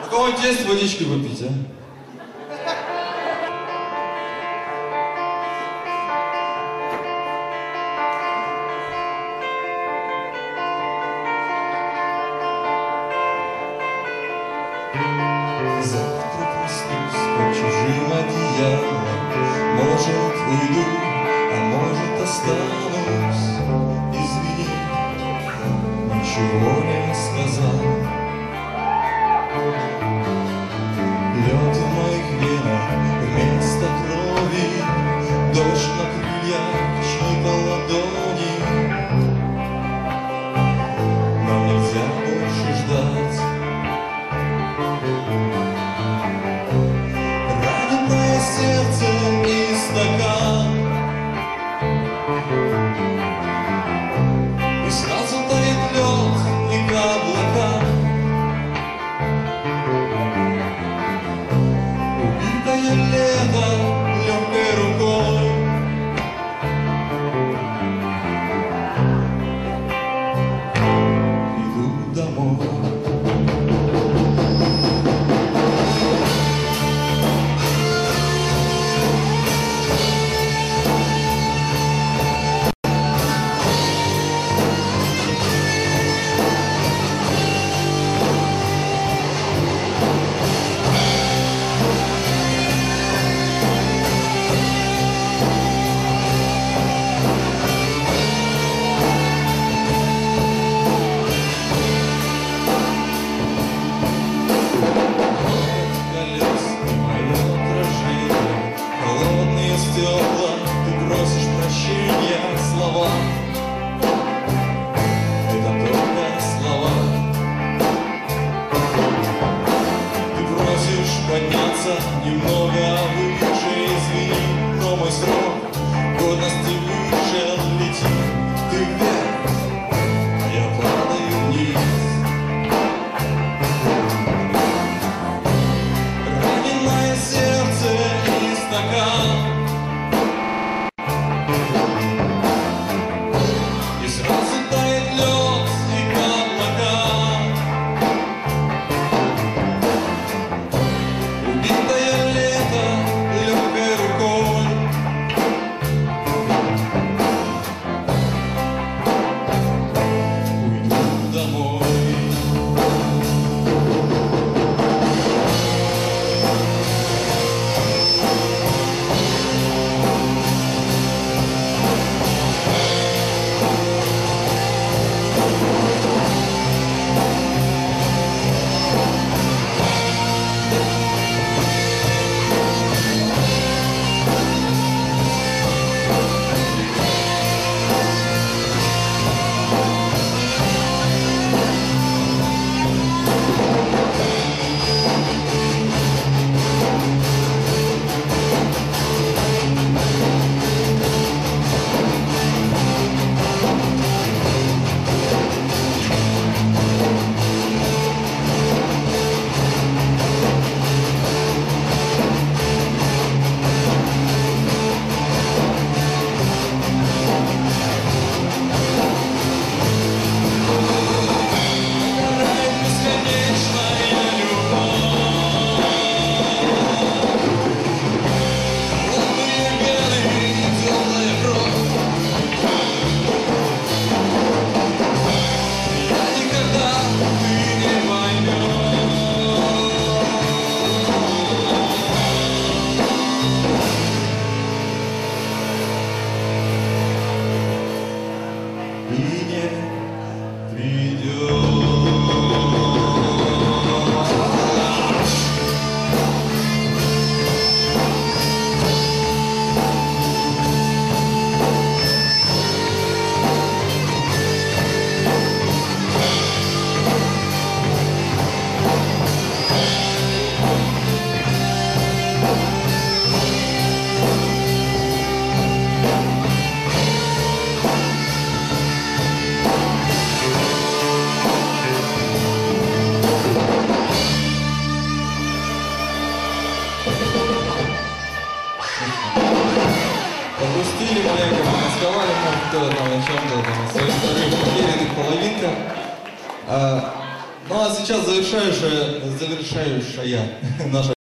У кого-нибудь есть водички выпить, а? Завтра проснусь под чужим одеялом, может уйду, а может останусь. Извини, ничего не сказал. Лед в моих венах вместо крови, дождь на крыльях чьи-то ладони. Нам нельзя больше ждать. Раненое сердце и стакан, и сразу тает лед и облака. Убитое лето легкой рукой, иду домой. Немного выше, извини, но мой срок годности вышел, лети. Ты вверх, а я падаю вниз. Раненое сердце и стакан, и сразу тает лед и облака. Убитое лето легкой рукой, уйду домой. Попустили маленько, помасковали, кто там о чем-то, там, о своих вторых потерянных половинках. Ну а сейчас завершающая наша